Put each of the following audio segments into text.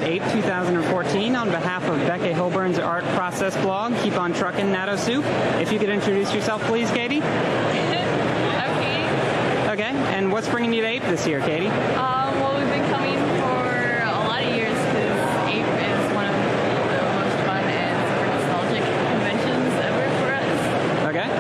8th, 2014, on behalf of Becca Hilburn's art process blog, Keep on Truckin' Natto Soup. If you could introduce yourself, please, Katie. I'm Katie. Okay, and what's bringing you to APE this year, Katie? Well, we've been coming for a lot of years because APE is one of the most fun and super nostalgic conventions ever for us. Okay.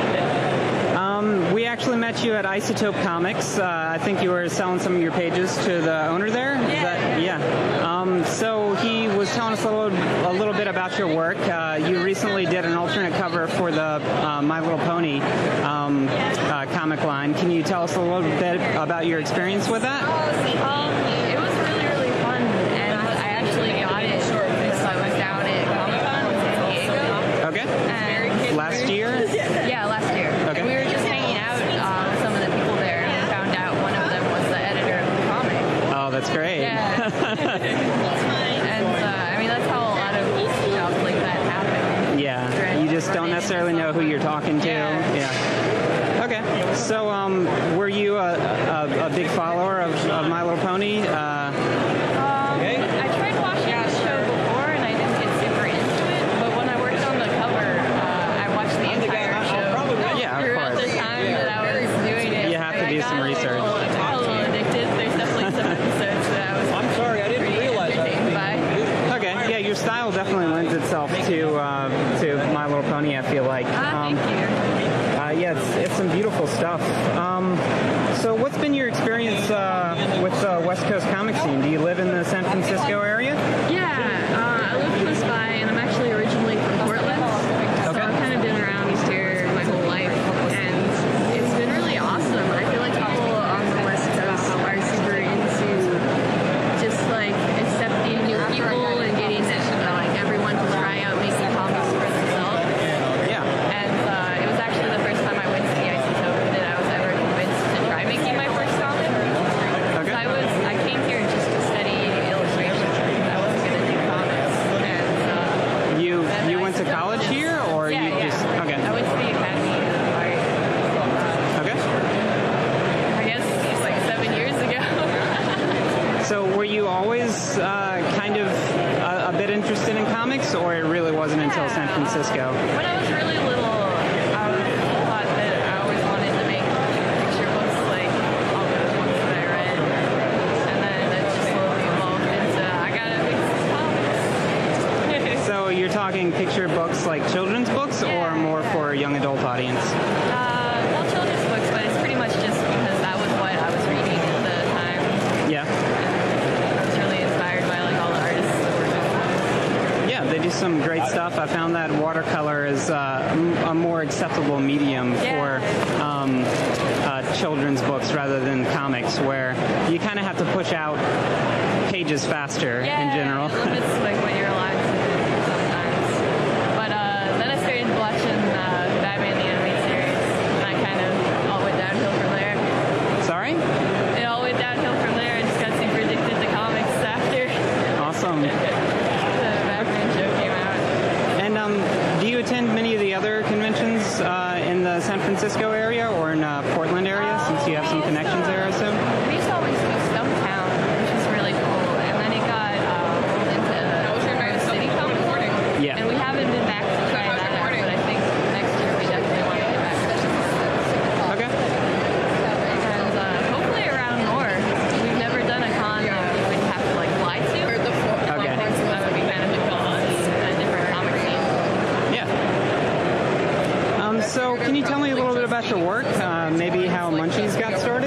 We actually met you at Isotope Comics. I think you were selling some of your pages to the owner there. Yeah. So he was telling us a little bit about your work. You recently did an alternate cover for the My Little Pony comic line. Can you tell us a little bit about your experience with that? It was really, really fun, and I actually got it because I was down at Comic-Con in San Diego. Okay. And last year? Yeah, last year. Okay. And we were just hanging out with some of the people there, and we found out one of them was the editor of the comic. Oh, that's great. Yeah. And I mean, that's how a lot of jobs like that happen. Yeah. You just don't necessarily know who you're talking to. Yeah. Okay. So, were you a big follower of My Little Pony? I tried watching the show before, and I didn't get super into it. But when I worked on the cover, I watched the entire show. Yeah, of Throughout course. the time that I was doing it, You have to do some research. I got a little addicted. There's definitely some episodes that I was. I'm sorry, I didn't realize that. Okay. Yeah, your style definitely lends itself to My Little Pony, I feel like. Thank you. Yeah, it's some beautiful stuff. So what's been your experience with the West Coast comic scene? Do you live in the San Francisco area? Yeah, I live close by, and I'm actually originally from Portland. So I've kind of been around East here my whole life, and it's been really awesome. I feel like people on the West Coast are super into just like accepting new people and getting like everyone to try out making comics for themselves. Yeah. And it was actually the first time I went to the Isotope that I was ever convinced to try making my first comic. Okay. I came here just to study illustration. I wasn't going to do comics. And You went to college here, or yeah, you just I went to the Academy of Art. Okay. I guess it's like 7 years ago. So were you always kind of a bit interested in comics, or it really wasn't until San Francisco? When I was really little, I thought that I always wanted to make picture books like all the ones that I read. And then that just slowly evolved into I gotta make some comics. So you're talking picture books like children's books, or more for a young adult audience? Well, children's books, but it's pretty much just because that was what I was reading at the time. Yeah. I was really inspired by like all the artists that were doing. Yeah, they do some great stuff. I found that watercolor is a more acceptable medium for children's books rather than comics, where you kind of have to push out pages faster in general. It limits like what you're allowed to do sometimes. But then I started watching Batman the Animated Series, and I kind of all went downhill from there. Sorry? It all went downhill from there. I just got super addicted to comics after Awesome. the Batman show came out. And do you attend many of the other conventions in the San Francisco area or in Portland area, since you have some connections there, I assume? We used to always do Stumptown, which was really cool, and then it got rolled into City Comic Con. Yeah. And we haven't been back to try that out, but I think next year we definitely want to get back. Okay. And hopefully around more. We've never done a con that we would have to like fly to. Okay. So that would be kind of cool to see a different comic scene. Yeah. So can you tell me a little bit about your work? Maybe how Munchies got started?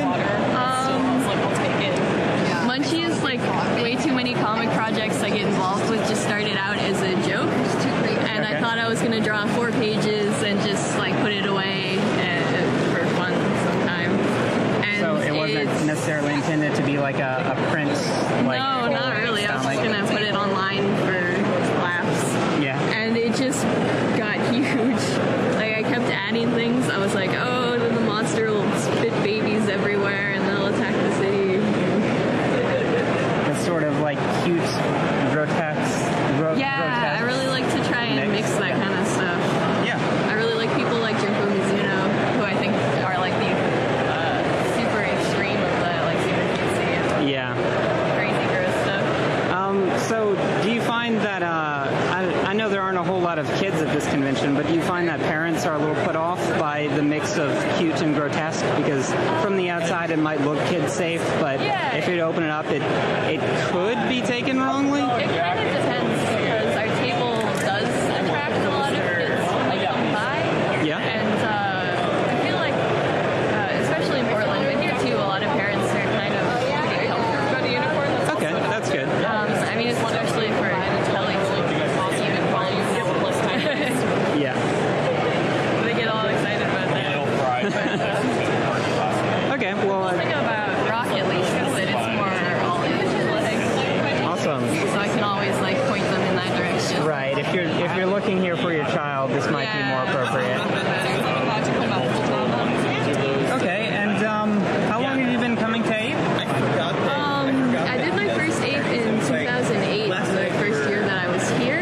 Munchies, like way too many comic projects I get involved with, just started out as a joke. And I thought I was going to draw 4 pages and just like put it away for fun sometime. And So it wasn't necessarily intended to be like a print? Like, no, not really. I was just going to put it online for laughs. Yeah. And it just got huge. Like I kept adding things. I was like, oh, then the monster will spit babies everywhere and they'll attack the city. It's sort of like cute, grotesque. Yeah, I really like to try and mix that kind of stuff. Yeah. I really like people like Junko Mizuno, who I think are like the super extreme of the like super cutesy and Yeah. crazy gross stuff. So whole lot of kids at this convention, but do you find that parents are a little put off by the mix of cute and grotesque? Because from the outside it might look kid safe, but if you open it up, it could be taken wrongly? It kind of depends, because our table does attract a lot of kids that come by. Yeah. And I feel like, especially in Portland, but here too, a lot of parents are kind of pretty comfortable about a unicorn. Okay, that's good. I mean, especially for telling even volume listeners. Yeah. They get all excited about that. Okay, well... The thing about Rock, at least, is that it's more all Asian legs. Awesome. So I can always like point them in that direction. Right. If you're looking here for your child, this might be more appropriate. Okay, and how long have you been coming to APE? I did my first APE in 2008, the first year that I was here.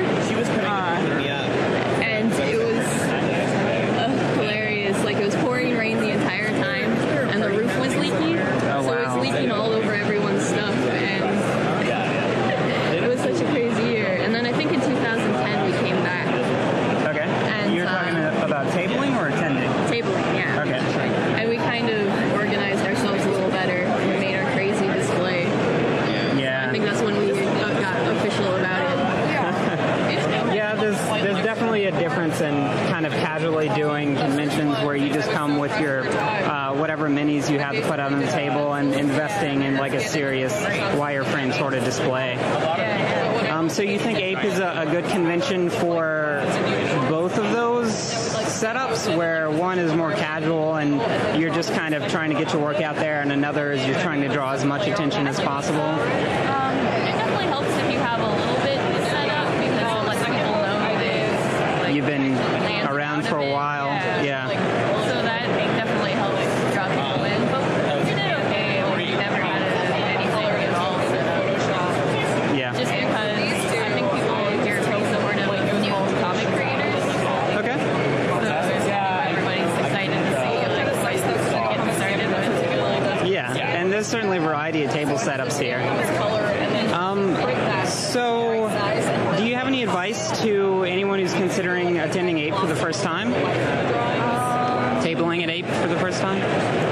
And it was hilarious. Like, it was pouring rain the entire time, and the roof was leaky. So it was leaking all over everyone's stuff, and it was such a crazy year. And then I think in 2010 we came back. Okay. And You're talking about tabling or attending? Tabling, yeah. Okay. And we kind of organized ourselves a little better and made our crazy display. Yeah. I think that's when we got official about it. Yeah, there's definitely a difference in kind of casually doing conventions where you just come with your whatever minis you have to put out on the table and investing in like a serious wireframe sort of display. So you think APE is a good convention for both of those setups, where one is more casual and you're just kind of trying to get your work out there, and another is you're trying to draw as much attention as possible? It definitely helps if you have a little bit set up, because it lets people know that You've been around for a while. Yeah. So that definitely helps draw people in. But we did okay. We never had anything at all set up. Yeah. Just because I think people here take similar to like new comic creators. Okay. So everybody's excited to see like places to get started with. Yeah, and there's certainly a variety of table setups here. So, do you have any advice to anyone who's considering attending APE for the first time? Tabling at APE for the first time?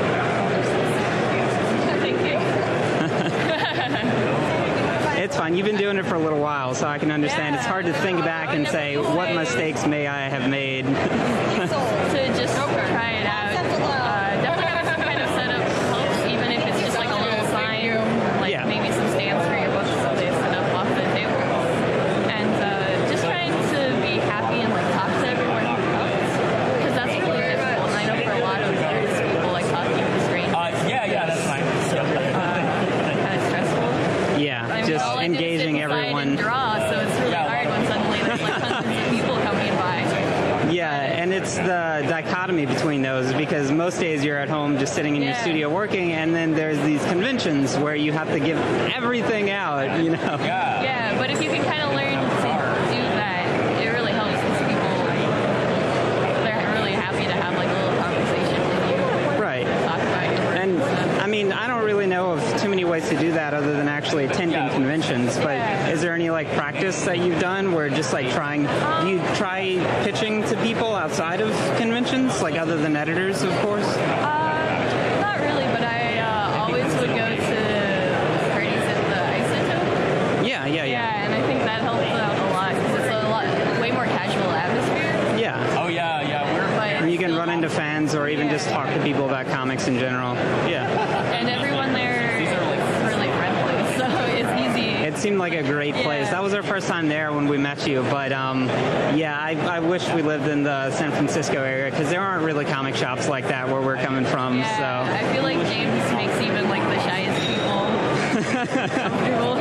It's fine. You've been doing it for a little while, so I can understand. It's hard to think back and say, what mistakes may I have made? To just try it out. Definitely have some kind of setup helps, even if it's just like a little sign, like maybe some stands for your books so they set up off the table. And just trying to be happy and like talk to everyone who comes, because that's really difficult. And I know for a lot of artists, people like talking to strangers. Yeah, that's fine. Kind of stressful. Yeah, I mean, just all I did is sit engaging inside everyone. And draw, so it's really hard when suddenly there's like hundreds of people coming by. Yeah, and it's the dichotomy between those, because most days you're at home just sitting in your studio working, and then there's these conventions where you have to give everything out, you know? Yeah, but if you can kind of learn to do that, it really helps, because people, they're really happy to have like a little conversation with you. Right. Talk about your work. And I mean, I don't really know of too many ways to do that other than actually attending conventions, but is there any like practice that you've done where just like do you try pitching to people outside of conventions, like other than editors, of course? Not really, but I always would go to parties at the Isotope. Yeah. Yeah, and I think that helps out a lot, because it's way more casual atmosphere. Yeah. Oh, yeah. And you can run into fans or even just talk to people about comics in general. Yeah. And everyone there is really friendly, so it's easy. It seemed like a great place. That was our first time there when we met you, but I wish we lived in the San Francisco area, because there aren't really comic shops like that where we're coming from. Yeah, So I feel like James makes even like the shyest people comfortable.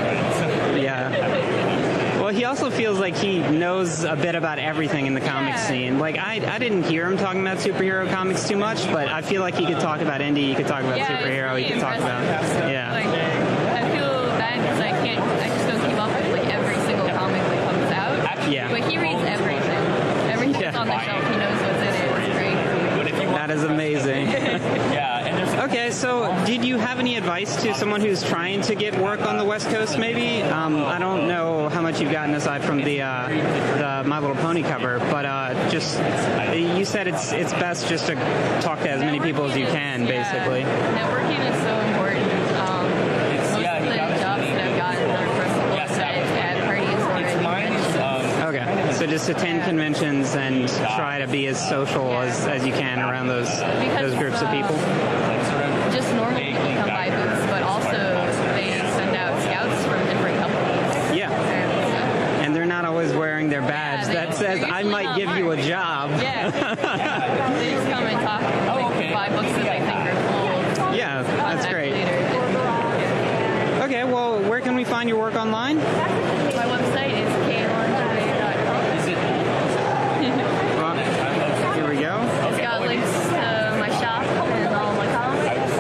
Yeah. Well, he also feels like he knows a bit about everything in the comic scene. Like, I didn't hear him talking about superhero comics too much, but I feel like he could talk about indie, he could talk about superhero, he could talk about... Yeah. Like, I feel bad because I just don't keep up with like every single comic that comes out. Yeah. But he reads everything. Everything that's on the shelf, he knows what's in it. It's great. That is amazing. Yeah, and there's Okay, so did you have any advice to someone who's trying to get work on the West Coast, maybe? I don't know how much you've gotten aside from the My Little Pony cover, but just you said it's best just to talk to as many people as you can, basically. Networking is so important. Most of the jobs that I've gotten are from people at parties or Okay, so just attend conventions and try to be as social as you can around those groups of people. Just normal people come by booths, but also they send out scouts from different companies. Yeah. And they're not always wearing their badge that says, I might give you a job. Yeah. They just come and talk, buy books that they think are cool. Yeah, that's great. Okay, well, where can we find your work online? My website is klingerie.com. Is it? Well, here we go. It's got links to my shop and all my comics.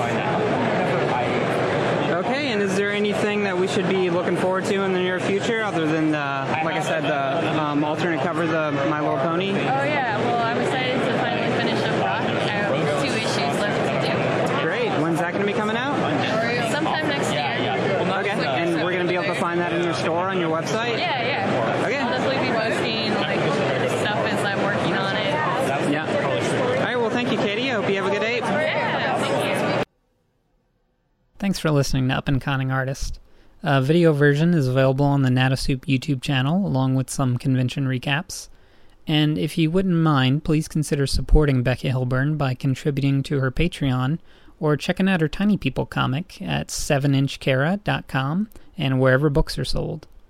Okay, and is there anything that we should be looking forward to in the near future other than, like I said, the alternate cover, the My Little Pony? Oh yeah, well I'm excited to finally finish up Rock. I have 2 issues left to do. Great. When's that going to be coming out? Sometime next year. Okay, and we're going to be able to find that in your store on your website? Yeah. Okay. I'll definitely be posting stuff as I'm working on it. Yeah. All right, well, thank you, Katie. I hope you have a good day. Yeah, thank you. Thanks for listening to Up and Conning Artist. A video version is available on the Natasoup YouTube channel, along with some convention recaps. And if you wouldn't mind, please consider supporting Becca Hilburn by contributing to her Patreon, or checking out her Tiny People comic at 7inchkara.com and wherever books are sold.